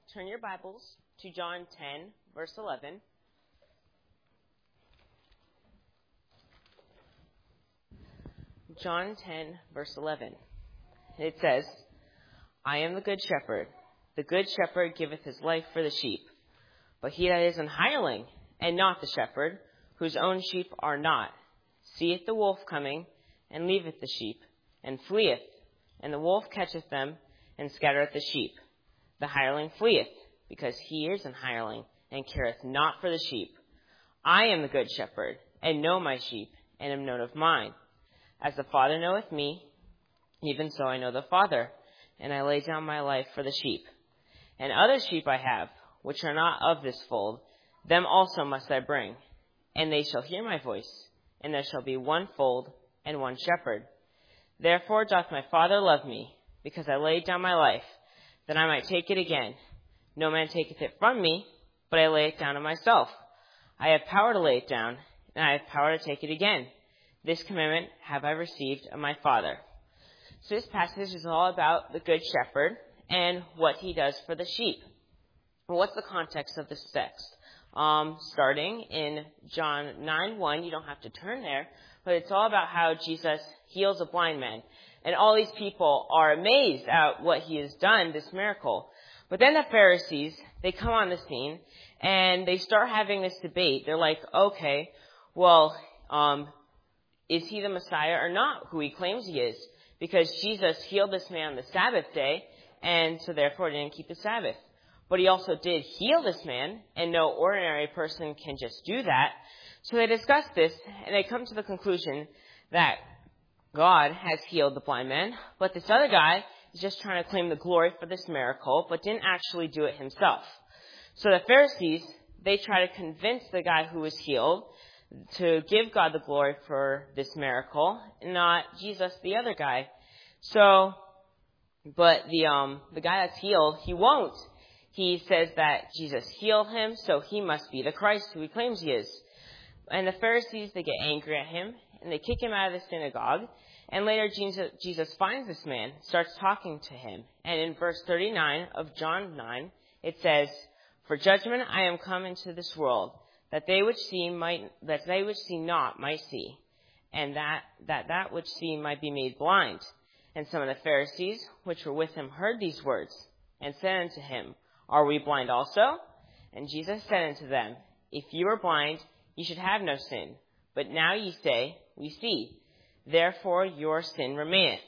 turn your Bibles to John 10, verse 11. John 10, verse 11. It says, I am the good shepherd. The good shepherd giveth his life for the sheep. But he that is an hireling, and not the shepherd, whose own sheep are not, seeth the wolf coming, and leaveth the sheep, and fleeth. And the wolf catcheth them, and scattereth the sheep. The hireling fleeth, because he is an hireling, and careth not for the sheep. I am the good shepherd, and know my sheep, and am known of mine. As the Father knoweth me, even so I know the Father, and I lay down my life for the sheep. And other sheep I have, which are not of this fold, them also must I bring. And they shall hear my voice, and there shall be one fold and one shepherd. Therefore doth my Father love me, because I laid down my life, that I might take it again. No man taketh it from me, but I lay it down of myself. I have power to lay it down, and I have power to take it again. This commandment have I received of my Father. So this passage is all about the Good Shepherd and what he does for the sheep. Well, what's the context of this text? Starting in John 9:1, you don't have to turn there, but it's all about how Jesus heals a blind man. And all these people are amazed at what he has done, this miracle. But then the Pharisees, they come on the scene, and they start having this debate. They're like, okay, well, is he the Messiah or not, who he claims he is? Because Jesus healed this man on the Sabbath day, and so therefore didn't keep the Sabbath. But he also did heal this man, and no ordinary person can just do that. So they discuss this, and they come to the conclusion that God has healed the blind man, but this other guy is just trying to claim the glory for this miracle, but didn't actually do it himself. So the Pharisees, they try to convince the guy who was healed to give God the glory for this miracle, and not Jesus, the other guy. So, but the guy that's healed, he won't. He says that Jesus healed him, so he must be the Christ who he claims he is. And the Pharisees, they get angry at him, and they kick him out of the synagogue. And later Jesus finds this man, starts talking to him. And in verse 39 of John 9, it says, For judgment I am come into this world, that they which see not might see, and that which see might be made blind. And some of the Pharisees which were with him heard these words, and said unto him, Are we blind also? And Jesus said unto them, If you were blind, ye should have no sin. But now ye say, We see. Therefore your sin remaineth.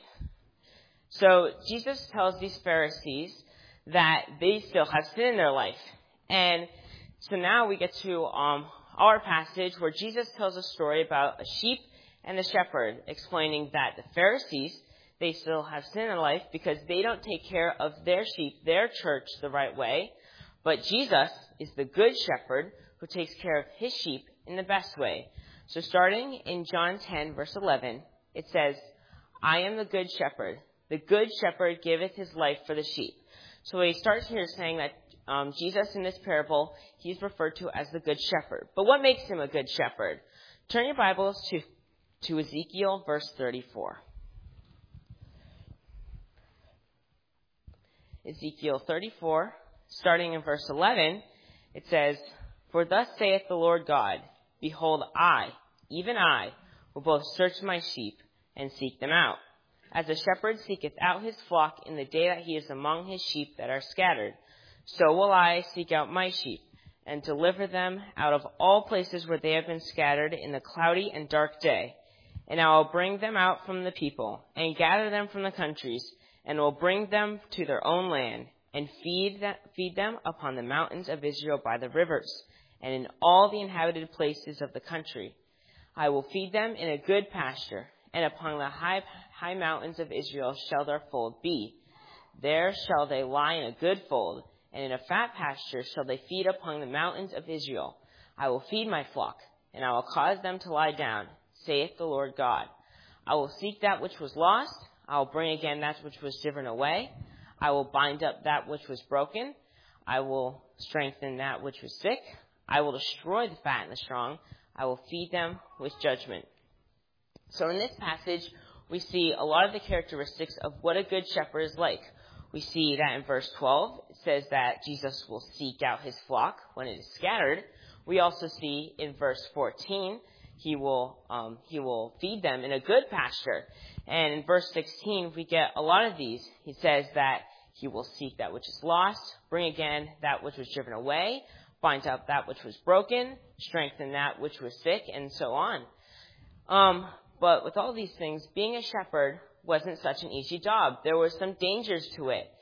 So Jesus tells these Pharisees that they still have sin in their life. And so now we get to our passage where Jesus tells a story about a sheep and the shepherd, explaining that the Pharisees, they still have sin in their life because they don't take care of their sheep, their church, the right way. But Jesus is the good shepherd who takes care of his sheep in the best way. So starting in John 10, verse 11, it says, I am the good shepherd. The good shepherd giveth his life for the sheep. So he starts here saying that Jesus in this parable, he's referred to as the good shepherd. But what makes him a good shepherd? Turn your Bibles to Ezekiel verse 34. Ezekiel 34, starting in verse 11, it says, For thus saith the Lord God, Behold, I, even I, will both search my sheep and seek them out. As a shepherd seeketh out his flock in the day that he is among his sheep that are scattered, so will I seek out my sheep, and deliver them out of all places where they have been scattered in the cloudy and dark day. And I will bring them out from the people, and gather them from the countries, and will bring them to their own land, and feed them upon the mountains of Israel by the rivers, and in all the inhabited places of the country. I will feed them in a good pasture, and upon the high mountains of Israel shall their fold be. There shall they lie in a good fold, and in a fat pasture shall they feed upon the mountains of Israel. I will feed my flock, and I will cause them to lie down, saith the Lord God. I will seek that which was lost. I will bring again that which was driven away. I will bind up that which was broken. I will strengthen that which was sick. I will destroy the fat and the strong. I will feed them with judgment. So in this passage, we see a lot of the characteristics of what a good shepherd is like. We see that in verse 12, it says that Jesus will seek out his flock when it is scattered. We also see in verse 14, he will feed them in a good pasture. And in verse 16, we get a lot of these. He says that he will seek that which is lost, bring again that which was driven away, find out that which was broken, strengthen that which was sick, and so on. But with all these things, being a shepherd wasn't such an easy job. There were some dangers to it.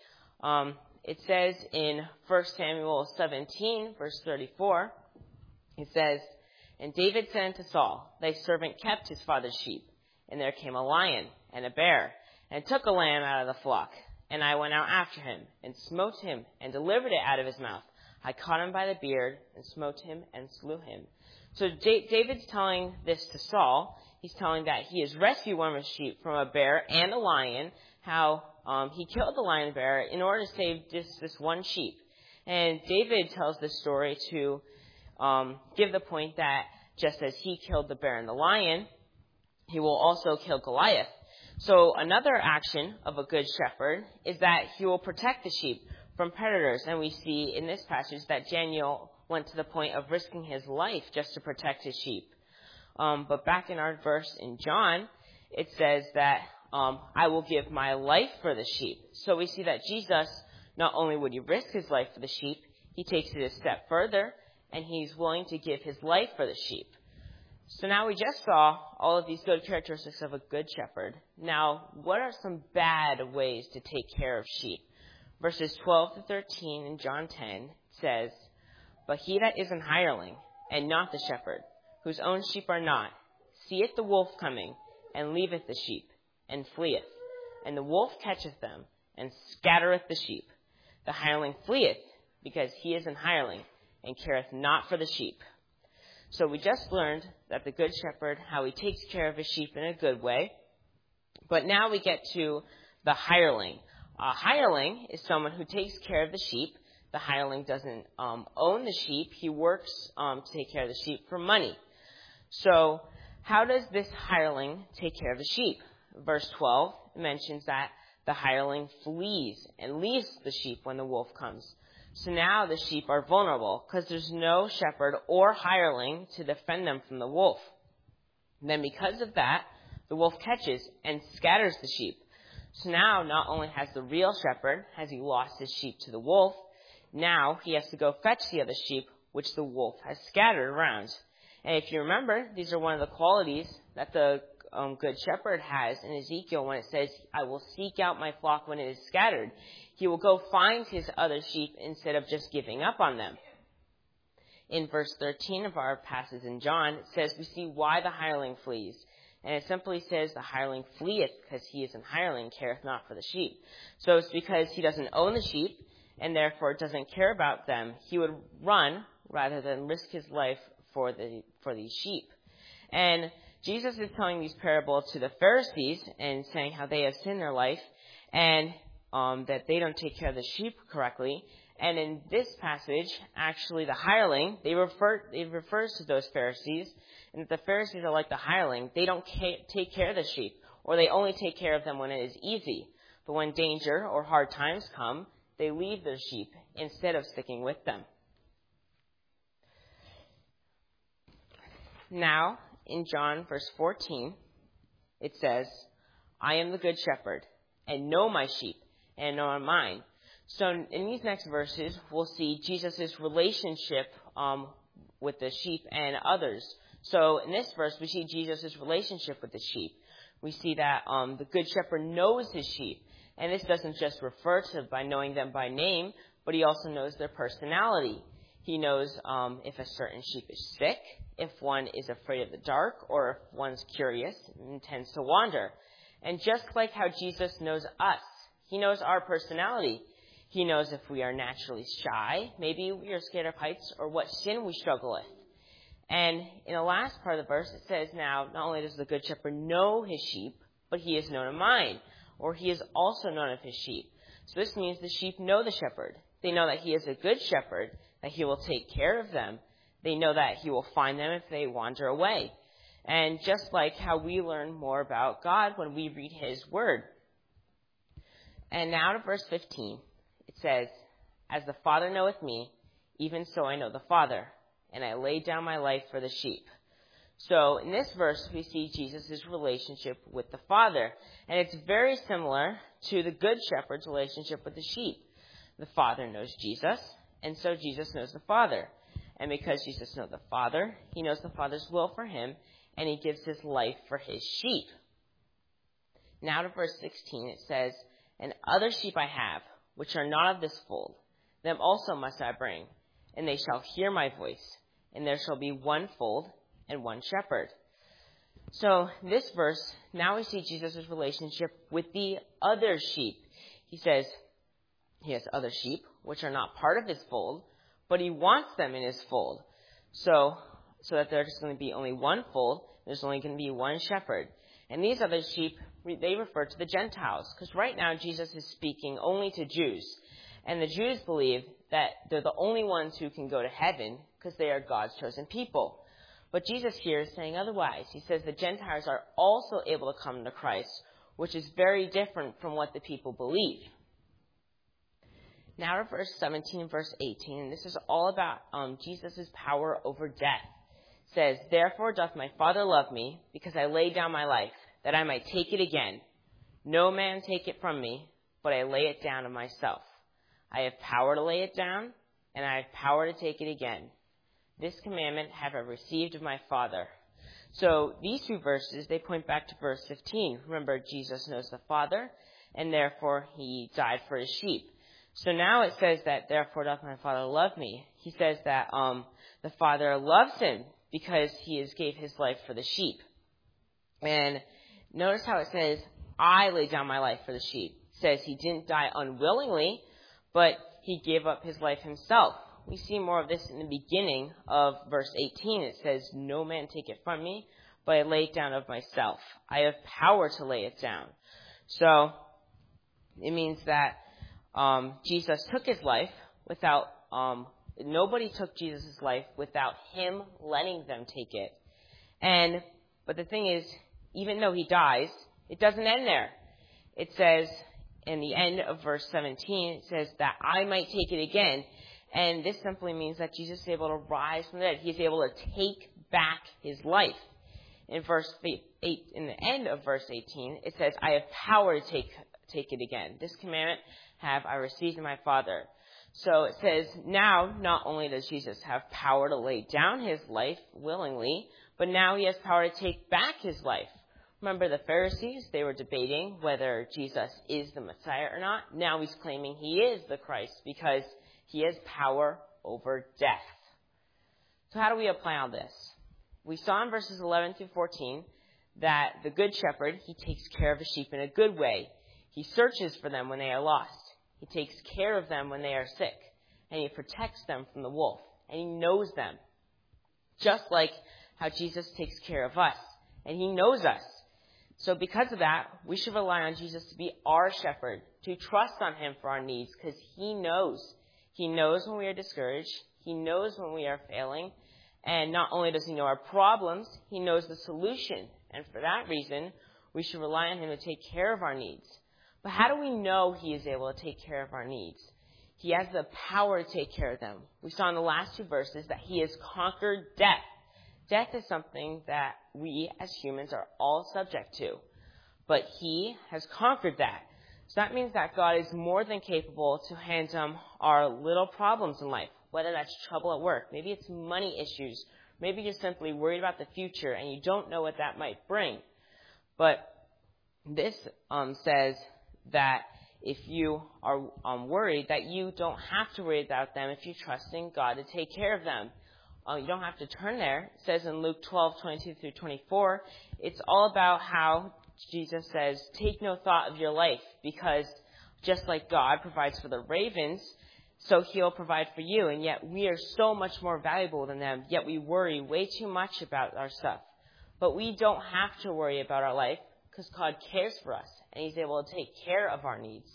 It says in 1 Samuel 17, verse 34, it says, "And David said unto Saul, Thy servant kept his father's sheep. And there came a lion and a bear, and took a lamb out of the flock. And I went out after him, and smote him, and delivered it out of his mouth. I caught him by the beard, and smote him, and slew him." So David's telling this to Saul. He's telling that he has rescued one of his sheep from a bear and a lion, how he killed the lion and bear in order to save this one sheep. And David tells this story to give the point that just as he killed the bear and the lion, he will also kill Goliath. So another action of a good shepherd is that he will protect the sheep from predators. And we see in this passage that Daniel went to the point of risking his life just to protect his sheep. But back in our verse in John, it says that I will give my life for the sheep. So we see that Jesus, not only would he risk his life for the sheep, he takes it a step further, and he's willing to give his life for the sheep. So now we just saw all of these good characteristics of a good shepherd. Now, what are some bad ways to take care of sheep? Verses 12 to 13 in John 10 says, "But he that is an hireling, and not the shepherd, whose own sheep are not, seeth the wolf coming, and leaveth the sheep, and fleeth. And the wolf catcheth them, and scattereth the sheep. The hireling fleeth, because he is an hireling, and careth not for the sheep." So we just learned that the good shepherd, how he takes care of his sheep in a good way. But now we get to the hireling. A hireling is someone who takes care of the sheep. The hireling doesn't own the sheep. He works to take care of the sheep for money. So how does this hireling take care of the sheep? Verse 12 mentions that the hireling flees and leaves the sheep when the wolf comes. So now the sheep are vulnerable because there's no shepherd or hireling to defend them from the wolf. And then because of that, the wolf catches and scatters the sheep. So now not only has the real shepherd, has he lost his sheep to the wolf, now he has to go fetch the other sheep, which the wolf has scattered around. And if you remember, these are one of the qualities that the good shepherd has in Ezekiel when it says, "I will seek out my flock when it is scattered." He will go find his other sheep instead of just giving up on them. In verse 13 of our passage in John, it says we see why the hireling flees. And it simply says the hireling fleeth because he is an hireling, careth not for the sheep. So it's because he doesn't own the sheep and therefore doesn't care about them. He would run rather than risk his life for these sheep. And Jesus is telling these parables to the Pharisees and saying how they have sinned in their life and that they don't take care of the sheep correctly. And in this passage, actually the hireling, it refers to those Pharisees, and the Pharisees are like the hireling. They don't take care of the sheep, or they only take care of them when it is easy. But when danger or hard times come, they leave their sheep instead of sticking with them. Now, in John verse 14, it says, "I am the good shepherd, and know my sheep, and know mine." So in these next verses, we'll see Jesus' relationship with the sheep and others. So in this verse, we see Jesus' relationship with the sheep. We see that the good shepherd knows his sheep. And this doesn't just refer to by knowing them by name, but he also knows their personality. He knows if a certain sheep is sick, if one is afraid of the dark, or if one's curious and tends to wander. And just like how Jesus knows us, he knows our personality. He knows if we are naturally shy, maybe we are scared of heights, or what sin we struggle with. And in the last part of the verse, it says now, not only does the good shepherd know his sheep, but he is known of mine, or he is also known of his sheep. So this means the sheep know the shepherd. They know that he is a good shepherd, that he will take care of them. They know that he will find them if they wander away. And just like how we learn more about God when we read his word. And now to verse 15. It says, "As the Father knoweth me, even so I know the Father, and I lay down my life for the sheep." So in this verse, we see Jesus' relationship with the Father. And it's very similar to the Good Shepherd's relationship with the sheep. The Father knows Jesus, and so Jesus knows the Father. And because Jesus knows the Father, he knows the Father's will for him, and he gives his life for his sheep. Now to verse 16, it says, "And other sheep I have, which are not of this fold, them also must I bring, and they shall hear my voice, and there shall be one fold and one shepherd." So this verse, now we see Jesus' relationship with the other sheep. He says he has other sheep, which are not part of his fold, but he wants them in his fold. So that there's going to be only one fold, there's only going to be one shepherd. And these other sheep, they refer to the Gentiles, because right now Jesus is speaking only to Jews. And the Jews believe that they're the only ones who can go to heaven because they are God's chosen people. But Jesus here is saying otherwise. He says the Gentiles are also able to come to Christ, which is very different from what the people believe. Now to verse 17, verse 18, and this is all about Jesus' power over death. It says, "Therefore doth my Father love me, because I lay down my life, that I might take it again. No man take it from me, but I lay it down of myself. I have power to lay it down, and I have power to take it again. This commandment have I received of my Father." So these two verses, they point back to verse 15. Remember, Jesus knows the Father, and therefore he died for his sheep. So now it says that, "Therefore doth my Father love me." He says that the Father loves him because he has gave his life for the sheep. And notice how it says, "I lay down my life for the sheep." It says he didn't die unwillingly, but he gave up his life himself. We see more of this in the beginning of verse 18. It says, "No man take it from me, but I lay it down of myself. I have power to lay it down." So it means that Jesus took his life without, nobody took Jesus' life without him letting them take it. But the thing is, even though he dies, it doesn't end there. It says, in the end of verse 17, it says that I might take it again. And this simply means that Jesus is able to rise from the dead. He's able to take back his life. In verse 8, in the end of verse 18, it says, "I have power to take it again. This commandment have I received of my Father." So it says now not only does Jesus have power to lay down his life willingly, but now he has power to take back his life. Remember the Pharisees, they were debating whether Jesus is the Messiah or not. Now he's claiming he is the Christ because he has power over death. So how do we apply all this? We saw in verses 11 through 14 that the Good Shepherd, he takes care of the sheep in a good way. He searches for them when they are lost. He takes care of them when they are sick. And he protects them from the wolf. And he knows them. Just like how Jesus takes care of us. And he knows us. So because of that, we should rely on Jesus to be our shepherd. To trust on him for our needs. Because he knows. He knows when we are discouraged. He knows when we are failing. And not only does he know our problems, he knows the solution. And for that reason, we should rely on him to take care of our needs. But how do we know he is able to take care of our needs? He has the power to take care of them. We saw in the last two verses that he has conquered death. Death is something that we as humans are all subject to. But he has conquered that. So that means that God is more than capable to handle our little problems in life, whether that's trouble at work, maybe it's money issues, maybe you're simply worried about the future and you don't know what that might bring. But this says that if you are worried, that you don't have to worry about them if you trust in God to take care of them. You don't have to turn there. It says in Luke 12:22 through 24, it's all about how Jesus says, "Take no thought of your life," because just like God provides for the ravens, so he'll provide for you. And yet we are so much more valuable than them, yet we worry way too much about our stuff. But we don't have to worry about our life because God cares for us. And he's able to take care of our needs.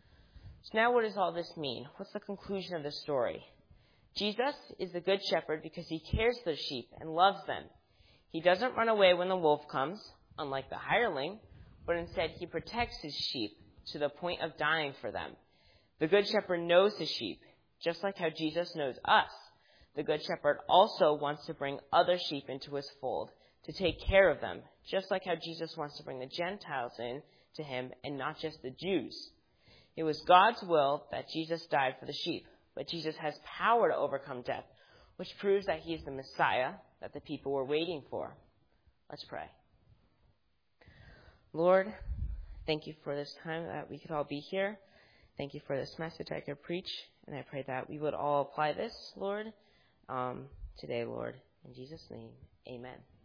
So now what does all this mean? What's the conclusion of the story? Jesus is the Good Shepherd because he cares for the sheep and loves them. He doesn't run away when the wolf comes, unlike the hireling, but instead he protects his sheep, to the point of dying for them. The Good Shepherd knows his sheep, just like how Jesus knows us. The Good Shepherd also wants to bring other sheep into his fold, to take care of them, just like how Jesus wants to bring the Gentiles in to him and not just the Jews. It was God's will that Jesus died for the sheep, but Jesus has power to overcome death, which proves that he is the Messiah that the people were waiting for. Let's pray. Lord, thank you for this time that we could all be here. Thank you for this message I could preach, and I pray that we would all apply this, Lord, today, Lord. In Jesus' name, amen.